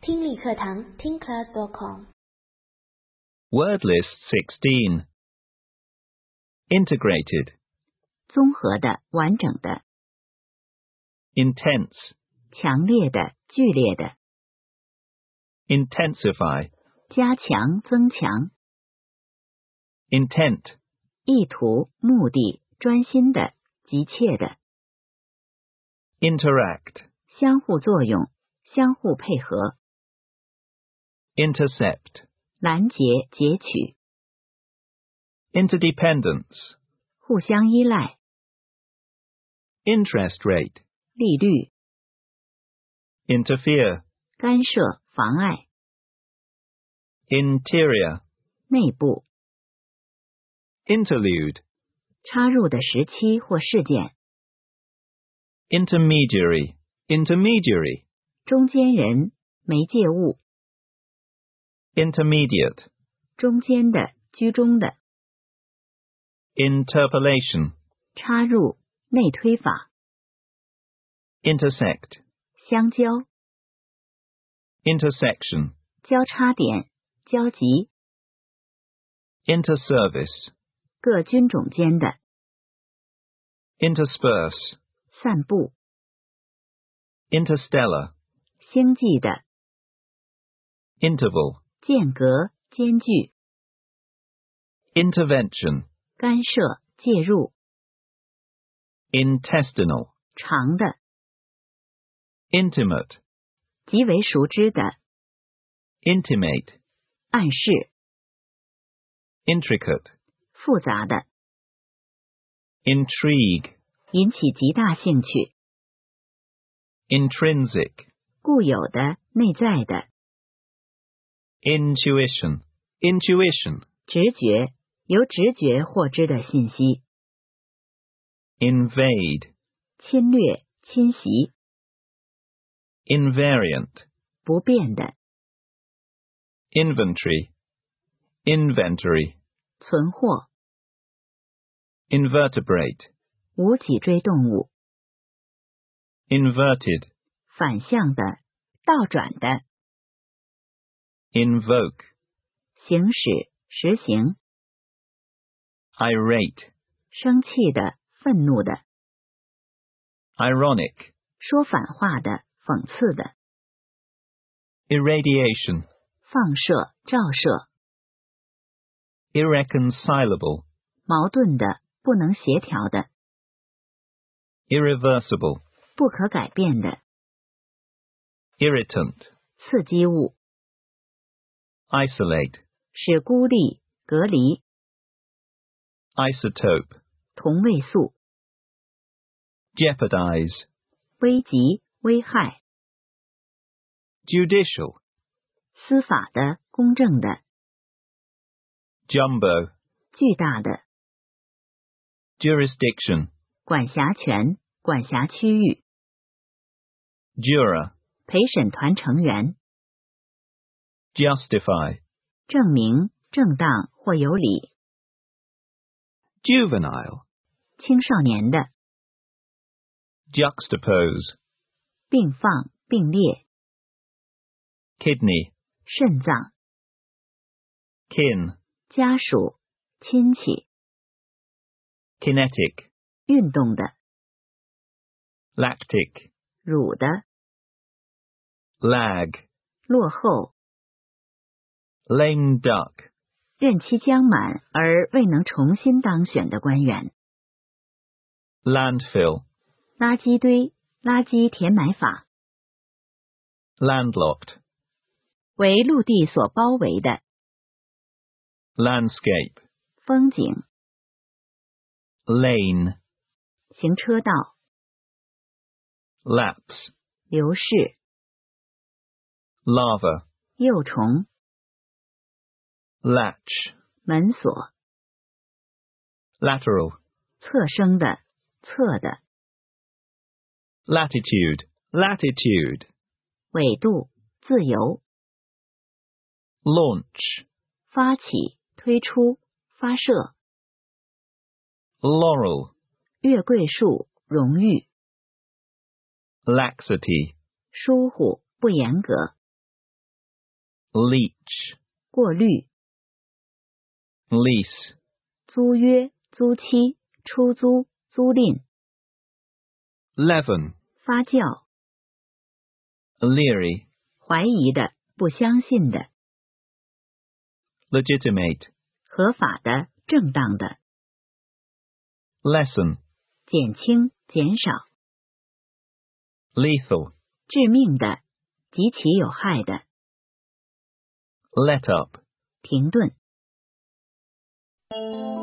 听力课堂听class.com。 Word list 16. Integrated, 综合的、完整的、 intense, 强烈的、剧烈的、 intensify, 加强、增强、 intent, 意图、目的、专心的、急切的、 interact, 相互作用、相互配合、 intercept, 拦截、截取、 interdependence, 互相依赖、 interest rate, 利率、 interfere, 干涉、妨碍、 interior, 内部、 interlude, 插入的时期或事件、 intermediary, intermediary, 中间人、媒介物、 intermediate, 中间的、居中的、 interpolation, 插入、内推法、 intersect, 相交、 intersection, 交叉点、交集、 interservice, 各军种间的、 intersperse, 散布、 interstellar, 星际的、 interval, 间隔、间距、 intervention, 干涉、介入、 intestinal, 长的、 intimate, 极为熟知的、 intimate, 暗示、 intricate, 复杂的、 intrigue, 引起极大兴趣、 intrinsic, 固有的、内在的、 intuition, intuition, 直觉、由直觉获知的信息、 invade, 侵略、侵袭、 invariant, 不变的、 inventory, inventory, 存货、 invertebrate, 无脊椎动物、 inverted, 反向的、倒转的、 invoke, 行使、实行、 irate, 生气的、愤怒的、 ironic, 说反话的、讽刺的、 irradiation, 放射、照射、 irreconcilable, 矛盾的、不能协调的、 irreversible, 不可改变的、 irritant, 刺激物、 isolate, 使孤立、隔离、 isotope, 同位素、 jeopardize, 危及、危害、 judicial, 司法的、公正的、 jumbo, 巨大的、 jurisdiction, 管辖权、管辖区域、 juror, 陪审团成员、 justify, 证明、正当或有理、 juvenile, 青少年的、 juxtapose, 并放、并列、 kidney, 肾脏、 kin, 家属、亲戚、 kinetic, 运动的、 lactic, 乳的、 lag, 落后、 lame duck, 任期将满而未能重新当选的官员、 landfill, 垃圾堆、垃圾填埋法、 landlocked, 为陆地所包围的、 landscape, 风景、 lane, 行车道、 lapse, 流逝、 lava, 幼虫、 latch, 门锁、 lateral, 侧生的、侧的、 latitude, latitude, 纬度、自由、 launch, 发起、推出、发射、 laurel, 月桂树、荣誉、 laxity, 疏忽、不严格。 leech, 过滤、 lease, 租约、租期、出租、租赁、 leaven, 发酵、 leery, 怀疑的、不相信的、 legitimate, 合法的、正当的、 lessen, 减轻、减少、 lethal, 致命的、极其有害的、 let up. 停顿。